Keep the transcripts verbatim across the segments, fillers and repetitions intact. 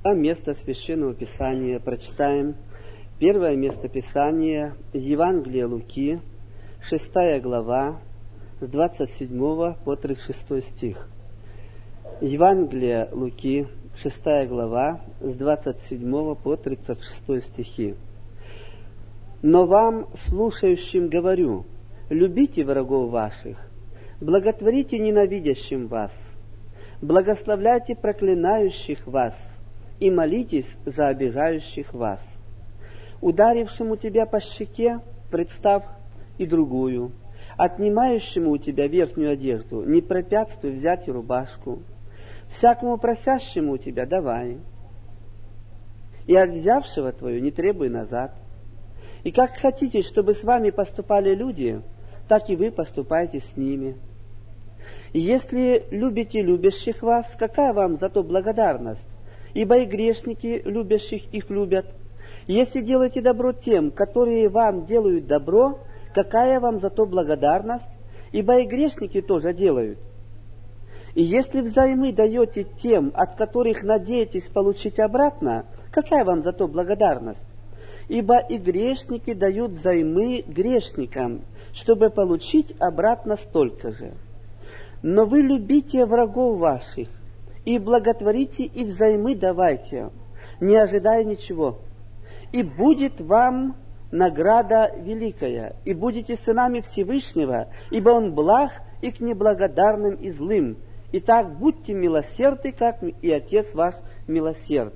Место Священного Писания прочитаем. Первое место Писания из Евангелия Луки, шестая глава, с двадцать седьмого по тридцать шестой стих. Евангелие Луки, шестая глава, с двадцать седьмого по тридцать шестой стихи. «Но вам, слушающим, говорю, любите врагов ваших, благотворите ненавидящим вас, благословляйте проклинающих вас и молитесь за обижающих вас. Ударившему тебя по щеке, представь и другую, отнимающему у тебя верхнюю одежду, не препятствуй взять и рубашку. Всякому просящему у тебя давай, и от взявшего твою не требуй назад. И как хотите, чтобы с вами поступали люди, так и вы поступайте с ними. И если любите любящих вас, какая вам за то благодарность? Ибо и грешники, любящих их, любят. Если делаете добро тем, которые вам делают добро, какая вам за то благодарность? Ибо и грешники тоже делают. И если взаймы даете тем, от которых надеетесь получить обратно, какая вам за то благодарность? Ибо и грешники дают взаймы грешникам, чтобы получить обратно столько же. Но вы любите врагов ваших, и благотворите, и взаймы давайте, не ожидая ничего. И будет вам награда великая, и будете сынами Всевышнего, ибо Он благ и к неблагодарным и злым. Итак, будьте милосердны, как и Отец ваш милосерд».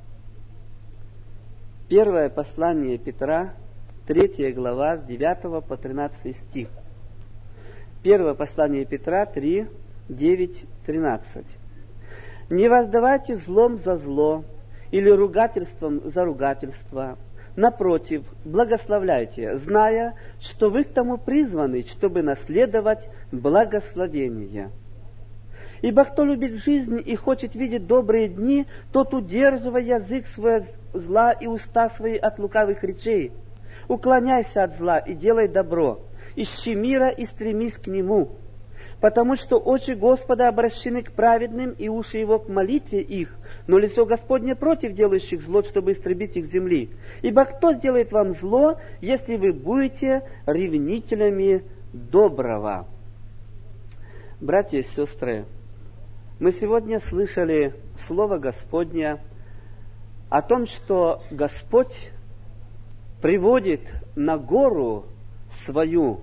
Первое послание Петра, третья глава, с девятого по тринадцатый стих. Первое послание Петра, три, девять, тринадцать. «Не воздавайте злом за зло, или ругательством за ругательство. Напротив, благословляйте, зная, что вы к тому призваны, чтобы наследовать благословение. Ибо кто любит жизнь и хочет видеть добрые дни, тот, удерживая язык свой от зла и уста свои от лукавых речей, уклоняйся от зла и делай добро, ищи мира и стремись к нему. Потому что очи Господа обращены к праведным, и уши Его к молитве их, но лицо Господне против делающих зло, чтобы истребить их с земли. Ибо кто сделает вам зло, если вы будете ревнителями доброго?» Братья и сестры, мы сегодня слышали Слово Господне о том, что Господь приводит на гору свою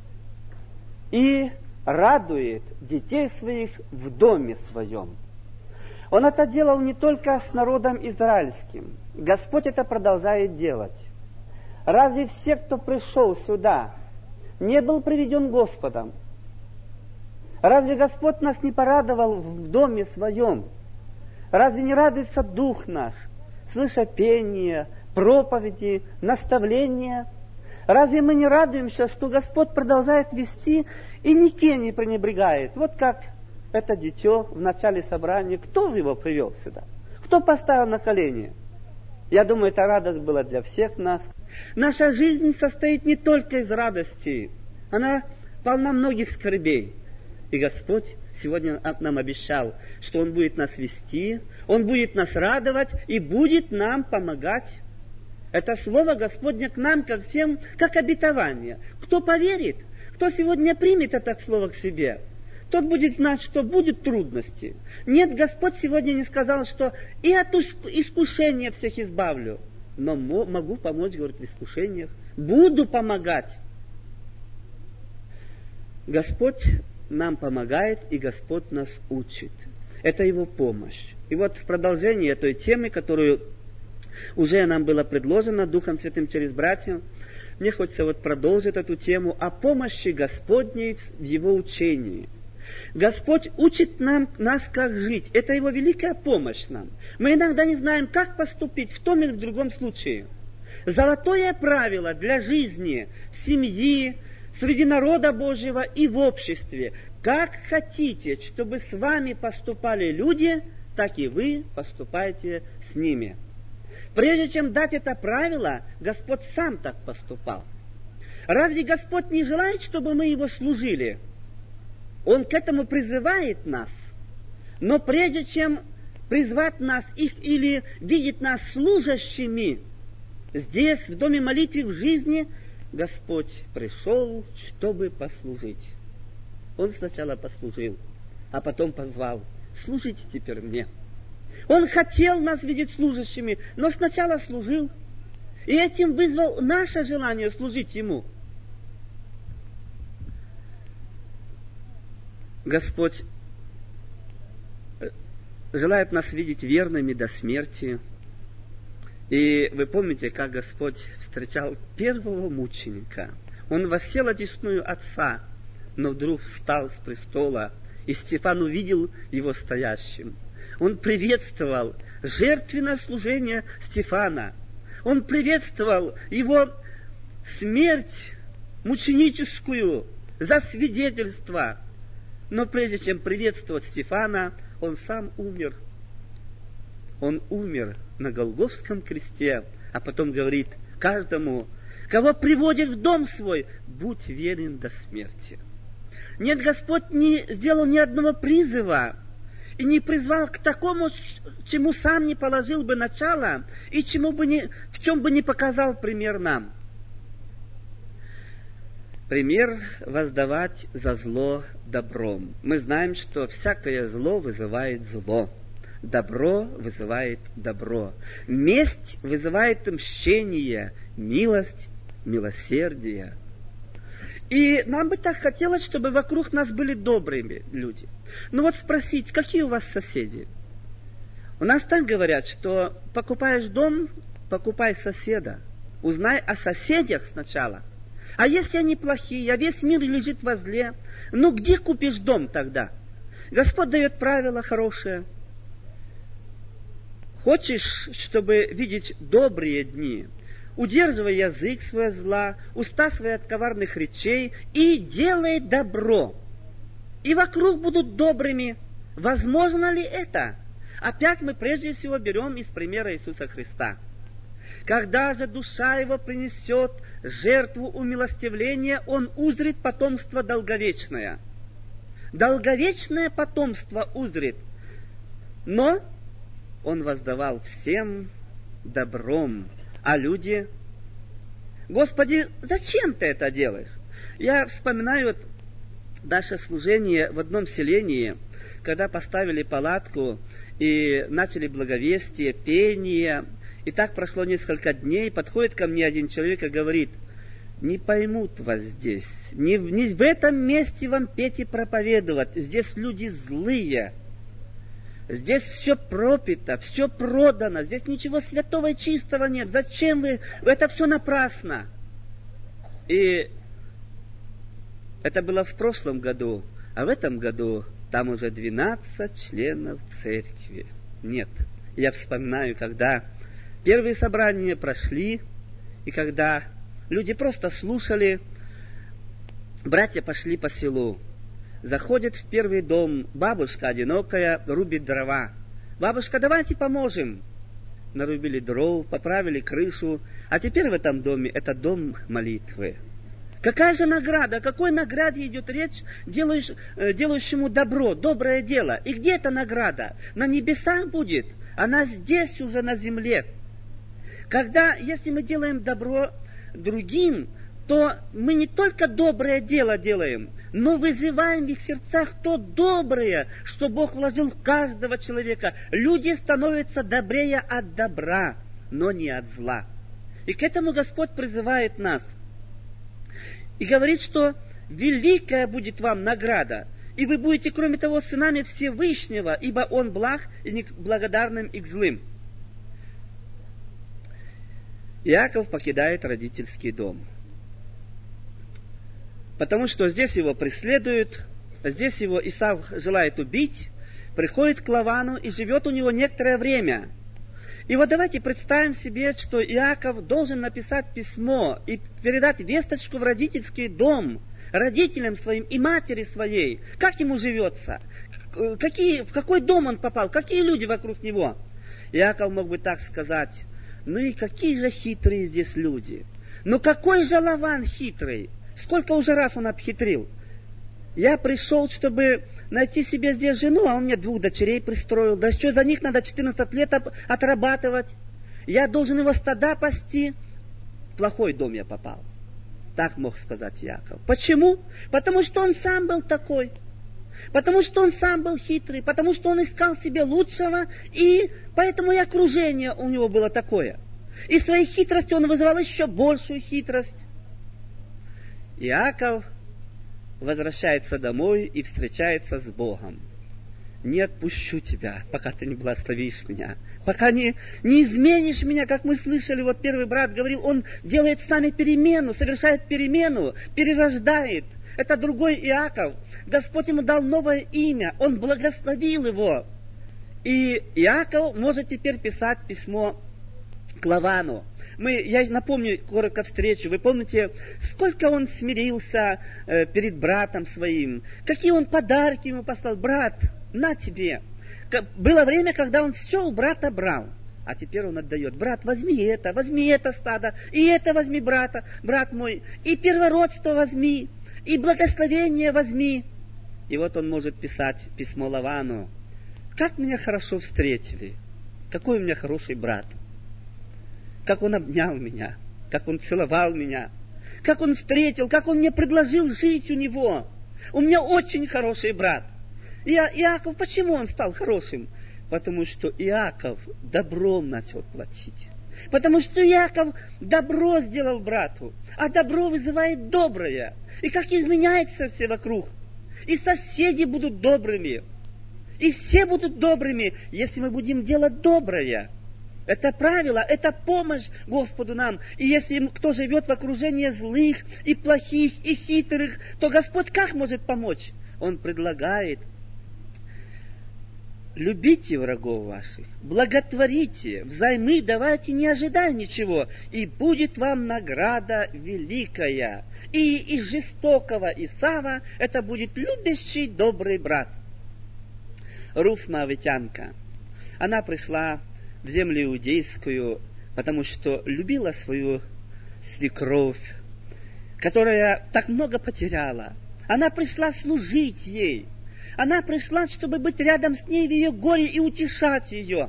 и радует детей своих в доме своем. Он это делал не только с народом израильским. Господь это продолжает делать. Разве все, кто пришел сюда, не был приведен Господом? Разве Господь нас не порадовал в доме своем? Разве не радуется Дух наш, слыша пение, проповеди, наставления? Разве мы не радуемся, что Господь продолжает вести и никем не пренебрегает? Вот как это дитё в начале собрания. Кто его привел сюда? Кто поставил на колени? Я думаю, эта радость была для всех нас. Наша жизнь состоит не только из радости. Она полна многих скорбей. И Господь сегодня нам обещал, что Он будет нас вести, Он будет нас радовать и будет нам помогать. Это слово Господне к нам, ко всем, как обетование. Кто поверит, кто сегодня примет это слово к себе, тот будет знать, что будут трудности. Нет, Господь сегодня не сказал, что и от искушения всех избавлю, но могу помочь, говорит, в искушениях. Буду помогать. Господь нам помогает, и Господь нас учит. Это Его помощь. И вот в продолжении этой темы, которую уже нам было предложено Духом Святым через братьев, мне хочется вот продолжить эту тему о помощи Господней в Его учении. Господь учит нам, нас, как жить. Это Его великая помощь нам. Мы иногда не знаем, как поступить в том или в другом случае. Золотое правило для жизни, семьи, среди народа Божьего и в обществе. Как хотите, чтобы с вами поступали люди, так и вы поступайте с ними. Прежде чем дать это правило, Господь сам так поступал. Разве Господь не желает, чтобы мы Его служили? Он к этому призывает нас. Но прежде чем призвать нас их или видеть нас служащими, здесь, в доме молитвы, в жизни, Господь пришел, чтобы послужить. Он сначала послужил, а потом позвал: служите теперь мне. Он хотел нас видеть служащими, но сначала служил, и этим вызвал наше желание служить Ему. Господь желает нас видеть верными до смерти. И вы помните, как Господь встречал первого мученика. Он воссел одесную Отца, но вдруг встал с престола, и Стефан увидел его стоящим. Он приветствовал жертвенное служение Стефана. Он приветствовал его смерть мученическую за свидетельство. Но прежде чем приветствовать Стефана, он сам умер. Он умер на Голгофском кресте, а потом говорит каждому, кого приводит в дом свой: будь верен до смерти. Нет, Господь не сделал ни одного призыва и не призвал к такому, чему сам не положил бы начало и чему бы не, в чем бы не показал пример нам. Пример воздавать за зло добром. Мы знаем, что всякое зло вызывает зло. Добро вызывает добро. Месть вызывает мщение, милость, милосердие. И нам бы так хотелось, чтобы вокруг нас были добрые люди. Ну вот спросить, какие у вас соседи? У нас так говорят, что покупаешь дом, покупай соседа. Узнай о соседях сначала. А если они плохие, а весь мир лежит во зле, ну где купишь дом тогда? Господь дает правила хорошие. Хочешь, чтобы видеть добрые дни? Удерживай язык свой от зла, уста свои от коварных речей и делай добро. И вокруг будут добрыми. Возможно ли это? Опять мы прежде всего берем из примера Иисуса Христа. Когда же душа его принесет жертву умилостивления, он узрит потомство долговечное. Долговечное потомство узрит. Но он воздавал всем добром. А люди: Господи, зачем ты это делаешь? Я вспоминаю вот наше служение в одном селении, когда поставили палатку и начали благовестие, пение. И так прошло несколько дней. Подходит ко мне один человек и говорит: не поймут вас здесь. Не, не в этом месте вам петь и проповедовать. Здесь люди злые. Здесь все пропито, все продано. Здесь ничего святого и чистого нет. Зачем вы? Это все напрасно. И это было в прошлом году. А в этом году там уже двенадцать членов церкви. Нет. Я вспоминаю, когда первые собрания прошли, и когда люди просто слушали, братья пошли по селу. Заходит в первый дом бабушка одинокая, рубит дрова. Бабушка, давайте поможем. Нарубили дров, поправили крышу. А теперь в этом доме, это дом молитвы. Какая же награда? О какой награде идет речь делаешь, делающему добро, доброе дело? И где эта награда? На небесах будет. Она здесь уже на земле. Когда, если мы делаем добро другим, то мы не только доброе дело делаем, но вызываем в их сердцах то доброе, что Бог вложил в каждого человека. Люди становятся добрее от добра, но не от зла. И к этому Господь призывает нас. И говорит, что великая будет вам награда, и вы будете, кроме того, сынами Всевышнего, ибо Он благ и не к благодарным и к злым. Иаков покидает родительский дом. Потому что здесь его преследуют, здесь его Исав желает убить, приходит к Лавану и живет у него некоторое время. И вот давайте представим себе, что Иаков должен написать письмо и передать весточку в родительский дом родителям своим и матери своей. Как ему живется? Какие, в какой дом он попал? Какие люди вокруг него? Иаков мог бы так сказать: ну и какие же хитрые здесь люди. Ну какой же Лаван хитрый. Сколько уже раз он обхитрил. Я пришел, чтобы найти себе здесь жену, а он мне двух дочерей пристроил. Да что за них надо четырнадцать лет отрабатывать? Я должен его стада пасти. В плохой дом я попал. Так мог сказать Иаков. Почему? Потому что он сам был такой. Потому что он сам был хитрый. Потому что он искал себе лучшего. И поэтому и окружение у него было такое. И своей хитростью он вызывал еще большую хитрость. Иаков возвращается домой и встречается с Богом. Не отпущу тебя, пока ты не благословишь меня, пока не, не изменишь меня, как мы слышали, вот первый брат говорил, он делает с нами перемену, совершает перемену, перерождает. Это другой Иаков. Господь ему дал новое имя, он благословил его. И Иаков может теперь писать письмо к Лавану. Мы, я напомню коротко встречу. Вы помните, сколько он смирился э, перед братом своим, какие он подарки ему послал. Брат, на тебе. Было время, когда он все у брата брал, а теперь он отдает. Брат, возьми это, возьми это стадо, и это возьми, брата, брат мой, и первородство возьми, и благословение возьми. И вот он может писать письмо Лавану. Как меня хорошо встретили, какой у меня хороший брат. Как он обнял меня, как он целовал меня, как он встретил, как он мне предложил жить у него. У меня очень хороший брат. И Иаков, почему он стал хорошим? Потому что Иаков добром начал платить. Потому что Иаков добро сделал брату, а добро вызывает доброе. И как изменяется все вокруг. И соседи будут добрыми. И все будут добрыми, если мы будем делать доброе. Это правило, это помощь Господу нам. И если кто живет в окружении злых и плохих и хитрых, то Господь как может помочь? Он предлагает: любите врагов ваших, благотворите, взаймы давайте, не ожидая ничего, и будет вам награда великая. И из жестокого Исава это будет любящий добрый брат. Руф Моавитянка, она пришла в землю иудейскую, потому что любила свою свекровь, которая так много потеряла. Она пришла служить ей. Она пришла, чтобы быть рядом с ней в ее горе и утешать ее.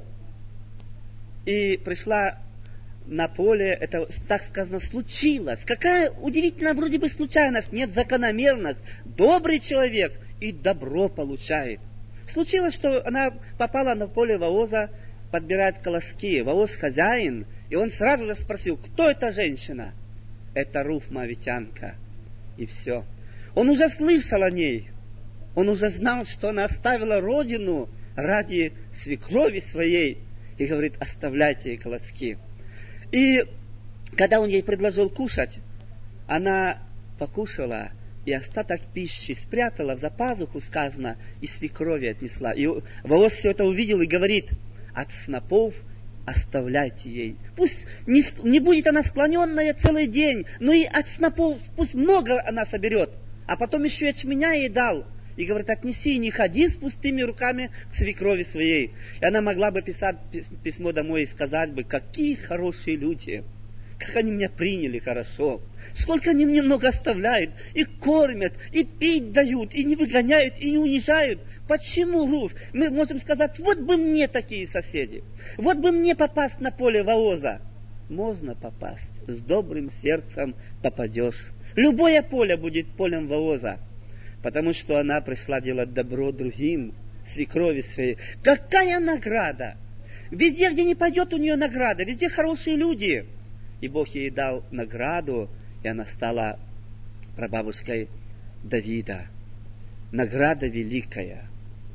И пришла на поле, это, так сказано, случилось. Какая удивительная вроде бы случайность, нет, закономерность. Добрый человек и добро получает. Случилось, что она попала на поле Вооза, подбирает колоски. Вооз хозяин, и он сразу же спросил, кто эта женщина? Это Руф Моавитянка. И все. Он уже слышал о ней. Он уже знал, что она оставила родину ради свекрови своей. И говорит, оставляйте ей колоски. И когда он ей предложил кушать, она покушала, и остаток пищи спрятала за пазуху, сказано, и свекрови отнесла. И Вооз все это увидел и говорит, от снопов оставляйте ей. Пусть не, не будет она склоненная целый день, но и от снопов пусть много она соберет. А потом еще ячменя ей дал. И говорит, отнеси, не ходи с пустыми руками к свекрови своей. И она могла бы писать письмо домой и сказать бы, какие хорошие люди, как они меня приняли хорошо, сколько они мне много оставляют, и кормят, и пить дают, и не выгоняют, и не унижают. Почему, Руф? Мы можем сказать, вот бы мне такие соседи, вот бы мне попасть на поле Вооза. Можно попасть, с добрым сердцем попадешь. Любое поле будет полем Вооза. Потому что она пришла делать добро другим, свекрови своей. Какая награда! Везде, где не пойдет, у нее награда. Везде хорошие люди. И Бог ей дал награду, и она стала прабабушкой Давида. Награда великая.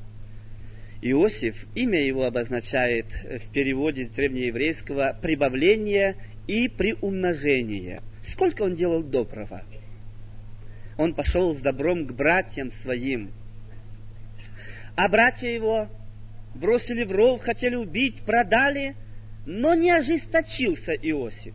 Иосиф, имя его обозначает в переводе древнееврейского прибавление и приумножение. Сколько он делал доброго? Он пошел с добром к братьям своим. А братья его бросили в ров, хотели убить, продали, но не ожесточился Иосиф.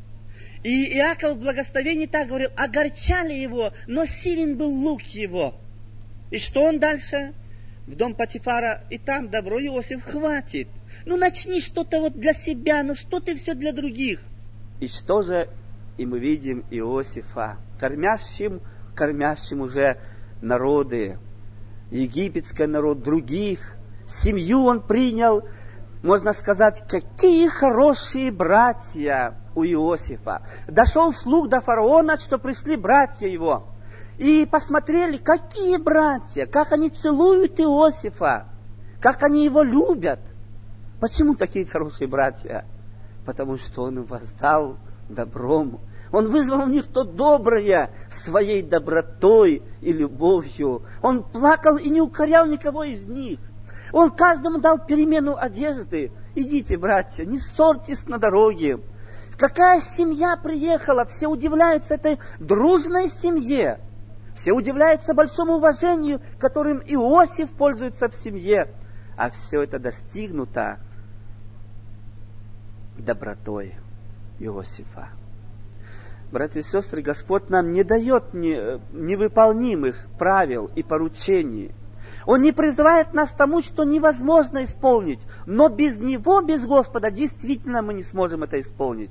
И Иаков в благословении так говорил, огорчали его, но силен был лук его. И что он дальше? В дом Потифара, и там добро, Иосиф, хватит. Ну начни что-то вот для себя, ну что ты все для других. И что же? И мы видим Иосифа, кормящим, кормящим уже народы, египетский народ, других. Семью он принял, можно сказать, какие хорошие братья у Иосифа. Дошел слух до фараона, что пришли братья его. И посмотрели, какие братья, как они целуют Иосифа, как они его любят. Почему такие хорошие братья? Потому что он им воздал добром. Он вызвал в них то доброе своей добротой и любовью. Он плакал и не укорял никого из них. Он каждому дал перемену одежды. Идите, братья, не ссорьтесь на дороге. Какая семья приехала? Все удивляются этой дружной семье. Все удивляются большому уважению, которым Иосиф пользуется в семье. А все это достигнуто добротой Иосифа. Братья и сестры, Господь нам не дает невыполнимых правил и поручений. Он не призывает нас к тому, что невозможно исполнить. Но без Него, без Господа, действительно мы не сможем это исполнить.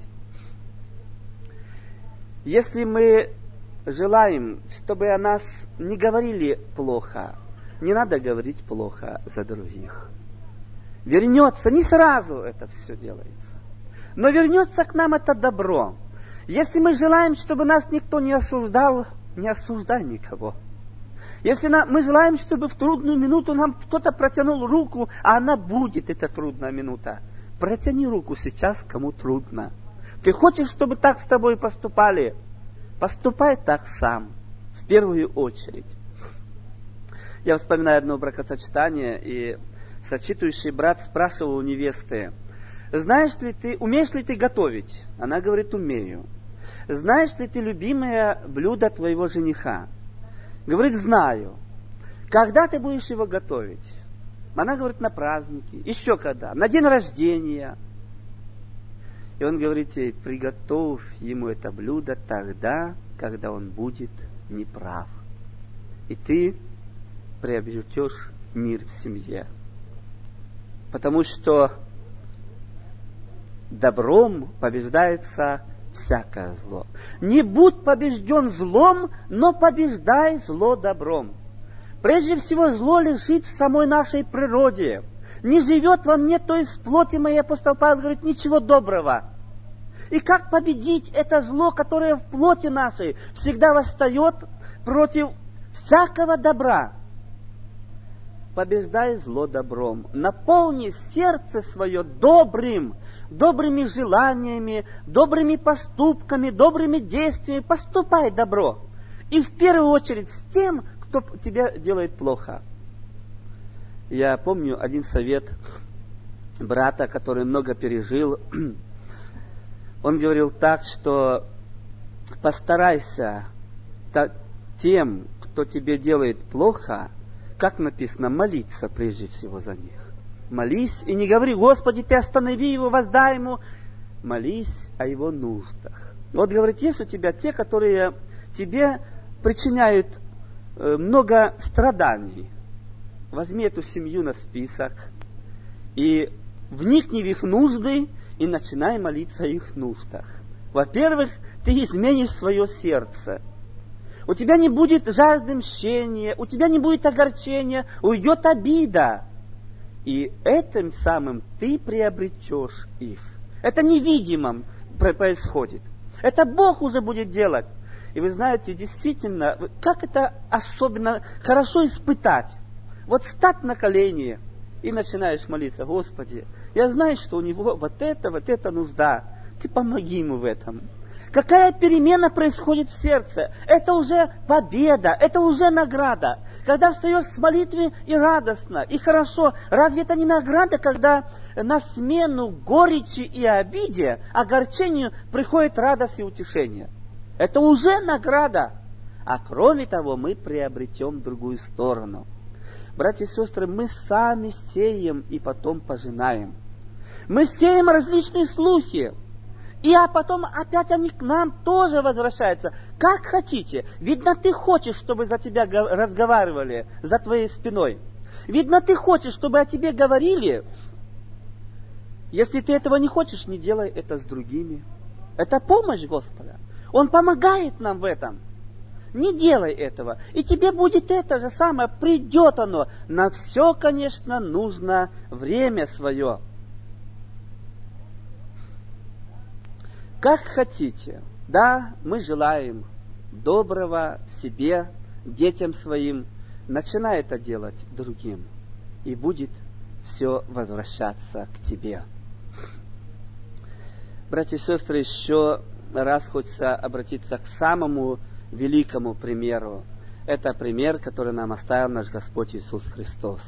Если мы желаем, чтобы о нас не говорили плохо, не надо говорить плохо за других. Вернется, не сразу это все делается, но вернется к нам это добро. Если мы желаем, чтобы нас никто не осуждал, не осуждай никого. Если мы желаем, чтобы в трудную минуту нам кто-то протянул руку, а она будет, эта трудная минута, протяни руку сейчас, кому трудно. Ты хочешь, чтобы так с тобой поступали? Поступай так сам, в первую очередь. Я вспоминаю одно бракосочетание, и сочетующий брат спрашивал у невесты: знаешь ли ты, умеешь ли ты готовить? Она говорит: умею. Знаешь ли ты любимое блюдо твоего жениха? Говорит: знаю. Когда ты будешь его готовить? Она говорит: на праздники. Еще когда? На день рождения. И он говорит ей: приготовь ему это блюдо тогда, когда он будет неправ. И ты приобретешь мир в семье. Потому что добром побеждается всякое зло. Не будь побежден злом, но побеждай зло добром. Прежде всего, зло лежит в самой нашей природе. Не живет во мне, то есть в плоти моей, апостол Павел говорит, ничего доброго. И как победить это зло, которое в плоти нашей всегда восстает против всякого добра? Побеждай зло добром. Наполни сердце свое добрым, добрыми желаниями, добрыми поступками, добрыми действиями. Поступай добро. И в первую очередь с тем, кто тебе делает плохо. Я помню один совет брата, который много пережил. Он говорил так, что постарайся тем, кто тебе делает плохо, как написано, молиться прежде всего за них. Молись и не говори: Господи, Ты останови его, воздай ему. Молись о его нуждах. Вот, говорит, есть у тебя те, которые тебе причиняют много страданий. Возьми эту семью на список и вникни в их нужды и начинай молиться о их нуждах. Во-первых, ты изменишь свое сердце. У тебя не будет жажды мщения, у тебя не будет огорчения, уйдет обида. И этим самым ты приобретешь их. Это невидимым происходит. Это Бог уже будет делать. И вы знаете, действительно, как это особенно хорошо испытать. Вот стать на колени и начинаешь молиться: Господи, я знаю, что у него вот это, вот эта нужда. Ты помоги ему в этом. Какая перемена происходит в сердце? Это уже победа, это уже награда. Когда встаешь с молитвы и радостно, и хорошо, разве это не награда, когда на смену горечи и обиде, огорчению приходит радость и утешение? Это уже награда. А кроме того, мы приобретем другую сторону. Братья и сестры, мы сами сеем и потом пожинаем. Мы сеем различные слухи. И а потом опять они к нам тоже возвращаются. Как хотите. Видно, ты хочешь, чтобы за тебя разговаривали, за твоей спиной. Видно, ты хочешь, чтобы о тебе говорили. Если ты этого не хочешь, не делай это с другими. Это помощь Господа. Он помогает нам в этом. Не делай этого. И тебе будет это же самое, придет оно. На все, конечно, нужно время свое. Как хотите. Да, мы желаем доброго себе, детям своим. Начинай это делать другим. И будет все возвращаться к тебе. Братья и сестры, еще раз хочется обратиться к самому великому примеру. Это пример, который нам оставил наш Господь Иисус Христос.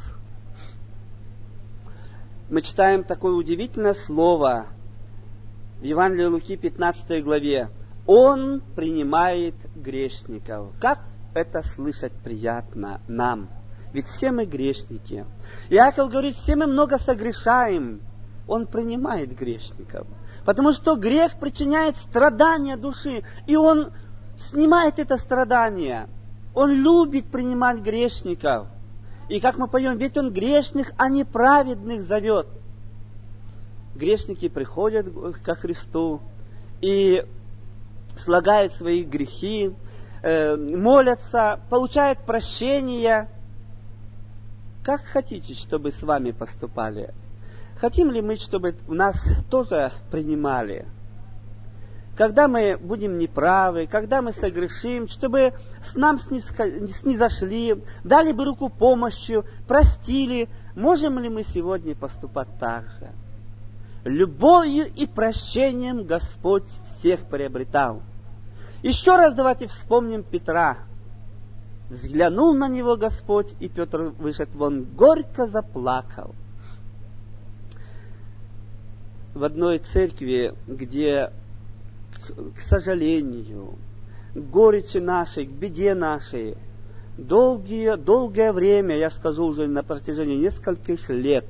Мы читаем такое удивительное слово в Евангелии Луки, пятнадцатой главе. Он принимает грешников. Как это слышать приятно нам? Ведь все мы грешники. Иаков говорит, все мы много согрешаем. Он принимает грешников. Потому что грех причиняет страдания души. И Он снимает это страдание. Он любит принимать грешников. И как мы поем, ведь Он грешных, а не праведных зовет. Грешники приходят ко Христу и слагают свои грехи, э, молятся, получают прощение. Как хотите, чтобы с вами поступали? Хотим ли мы, чтобы нас тоже принимали? Когда мы будем неправы, когда мы согрешим, чтобы с нам снизошли, дали бы руку помощи, простили, можем ли мы сегодня поступать так же? Любовью и прощением Господь всех приобретал. Еще раз давайте вспомним Петра. Взглянул на него Господь, и Петр вышел вон, горько заплакал. В одной церкви, где, к сожалению, к горечи нашей, к беде нашей, долгие, долгое время, я скажу уже на протяжении нескольких лет,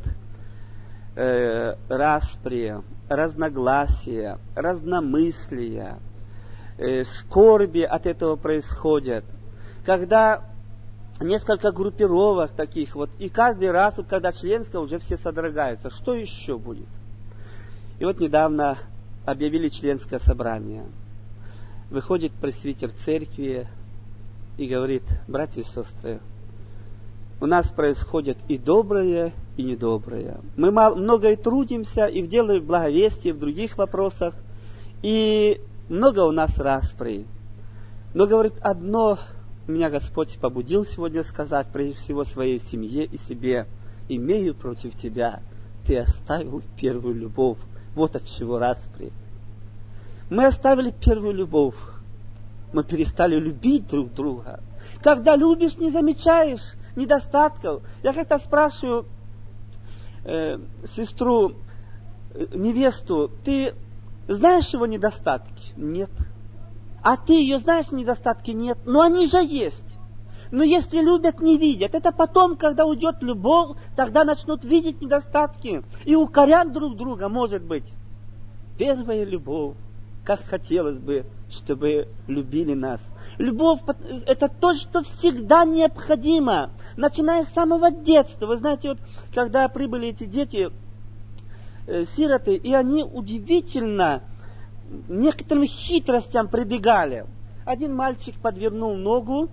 э, распри, разногласия, разномыслия, э, скорби от этого происходят. Когда несколько группировок таких вот, и каждый раз, вот, когда членское, уже все содрогаются. Что еще будет? И вот недавно объявили членское собрание. Выходит пресвитер церкви и говорит, братья и сестры, у нас происходит и доброе, и недоброе. Мы мало, много и трудимся, и в деле благовестия, и в других вопросах, и много у нас распри. Но, говорит, одно меня Господь побудил сегодня сказать, прежде всего, своей семье и себе, имею против тебя, ты оставил первую любовь. Вот от чего распри. Мы оставили первую любовь. Мы перестали любить друг друга. Когда любишь, не замечаешь недостатков. Я как-то спрашиваю э, сестру, э, невесту, ты знаешь его недостатки? Нет. А ты ее знаешь недостатки? Нет. Но они же есть. Но если любят, не видят. Это потом, когда уйдет любовь, тогда начнут видеть недостатки. И укорят друг друга, может быть. Первая любовь. Как хотелось бы, чтобы любили нас. Любовь – это то, что всегда необходимо. Начиная с самого детства. Вы знаете, вот, когда прибыли эти дети, э, сироты, и они удивительно некоторым хитростям прибегали. Один мальчик подвернул ногу,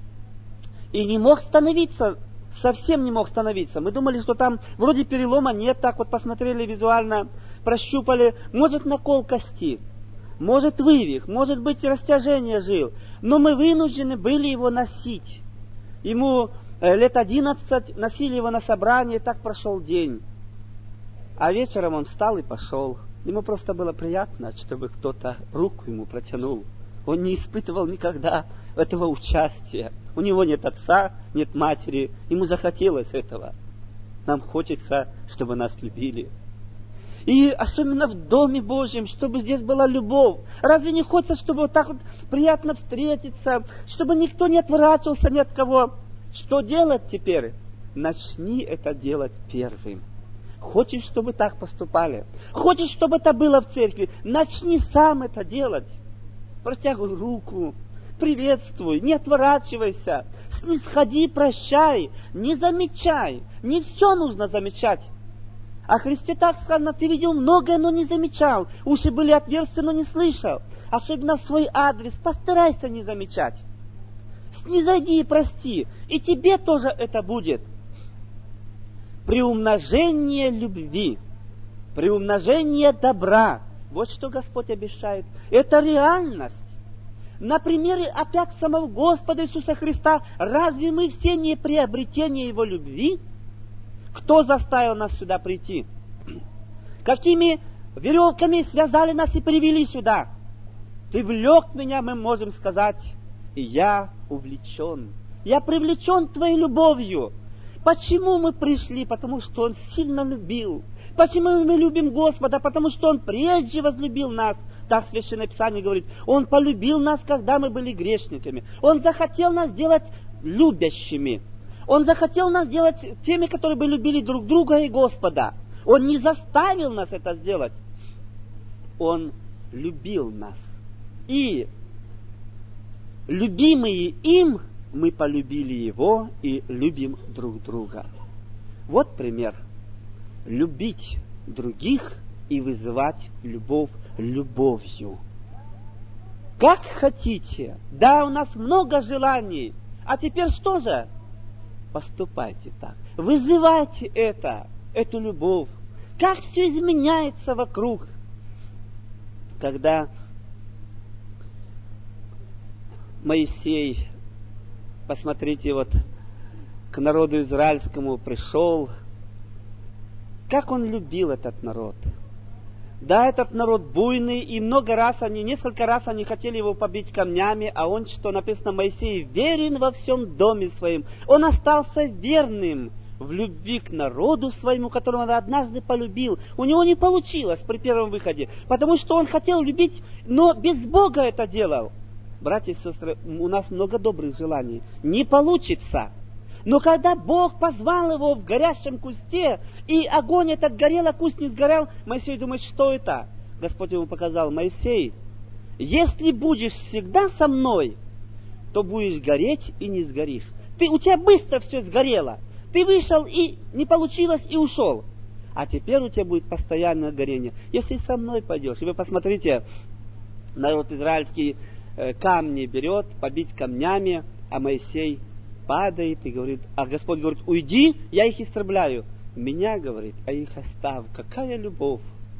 и не мог становиться, совсем не мог становиться. Мы думали, что там вроде перелома нет, так вот посмотрели визуально, прощупали. Может, накол кости, может, вывих, может быть, растяжение жил. Но мы вынуждены были его носить. Ему лет одиннадцать, носили его на собрание, так прошел день. А вечером он встал и пошел. Ему просто было приятно, чтобы кто-то руку ему протянул. Он не испытывал никогда этого участия. У него нет отца, нет матери. Ему захотелось этого. Нам хочется, чтобы нас любили. И особенно в Доме Божьем, чтобы здесь была любовь. Разве не хочется, чтобы вот так вот приятно встретиться, чтобы никто не отворачивался ни от кого? Что делать теперь? Начни это делать первым. Хочешь, чтобы так поступали? Хочешь, чтобы это было в церкви? Начни сам это делать. Протягивай руку, приветствуй, не отворачивайся, снисходи, прощай, не замечай. Не все нужно замечать. О Христе так сказано, ты видел многое, но не замечал. Уши были отверсты, но не слышал. Особенно в свой адрес постарайся не замечать. снизойди и прости, и тебе тоже это будет. Приумножение любви, приумножение добра. Вот что Господь обещает. Это реальность. На примере опять самого Господа Иисуса Христа, разве мы все не приобретение Его любви? Кто заставил нас сюда прийти? Какими веревками связали нас и привели сюда? Ты влек меня, мы можем сказать, и я увлечен. Я привлечен Твоей любовью. Почему мы пришли? Потому что Он сильно любил. Почему мы любим Господа? Потому что Он прежде возлюбил нас. Так Священное Писание говорит. Он полюбил нас, когда мы были грешниками. Он захотел нас сделать любящими. Он захотел нас сделать теми, которые бы любили друг друга и Господа. Он не заставил нас это сделать. Он любил нас. И любимые им, мы полюбили Его и любим друг друга. Вот пример. Любить других и вызывать любовь любовью. Как хотите. Да, у нас много желаний. А теперь что же? Поступайте так. Вызывайте это, эту любовь. Как все изменяется вокруг. Когда Моисей, посмотрите, вот к народу израильскому пришел, как он любил этот народ. Да, этот народ буйный, и много раз они, несколько раз они хотели его побить камнями, а он, что написано, Моисей верен во всем доме своим. Он остался верным в любви к народу своему, которого он однажды полюбил. У него не получилось при первом выходе, потому что он хотел любить, но без Бога это делал. Братья и сестры, у нас много добрых желаний. Не получится. Но когда Бог позвал его в горящем кусте, и огонь этот горел, а куст не сгорел, Моисей думает, что это? Господь ему показал: Моисей, если будешь всегда со мной, то будешь гореть и не сгоришь. Ты, у тебя быстро все сгорело. Ты вышел и не получилось, и ушел. А теперь у тебя будет постоянное горение. Если со мной пойдешь, и вы посмотрите, народ израильский э, камни берет, побить камнями, а Моисей падает и говорит, а Господь говорит, уйди, я их истребляю. Меня, говорит, а их оставь. Какая любовь!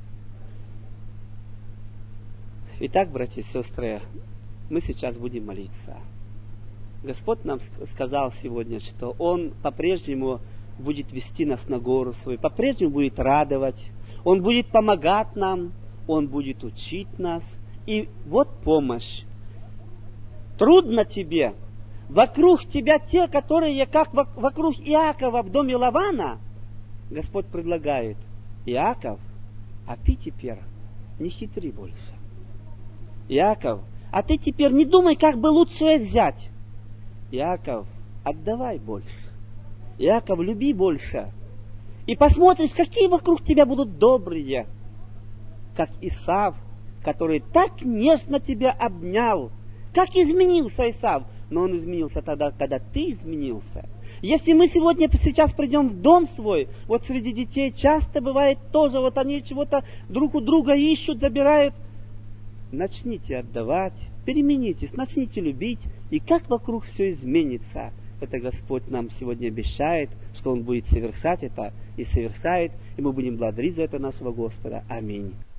Итак, братья и сестры, мы сейчас будем молиться. Господь нам сказал сегодня, что Он по-прежнему будет вести нас на гору свою, по-прежнему будет радовать, Он будет помогать нам, Он будет учить нас. И вот помощь. Трудно тебе. Вокруг тебя те, которые, как вокруг Иакова в доме Лавана, Господь предлагает: Иаков, а ты теперь не хитри больше. Иаков, а ты теперь не думай, как бы лучшее взять. Иаков, отдавай больше. Иаков, люби больше. И посмотришь, какие вокруг тебя будут добрые. Как Исав, который так нежно тебя обнял. Как изменился Исав. Но он изменился тогда, когда ты изменился. Если мы сегодня, сейчас придем в дом свой, вот среди детей часто бывает тоже, вот они чего-то друг у друга ищут, забирают. Начните отдавать, переменитесь, начните любить, и как вокруг все изменится. Это Господь нам сегодня обещает, что Он будет совершать это, и совершает, и мы будем благодарить за это нашего Господа. Аминь.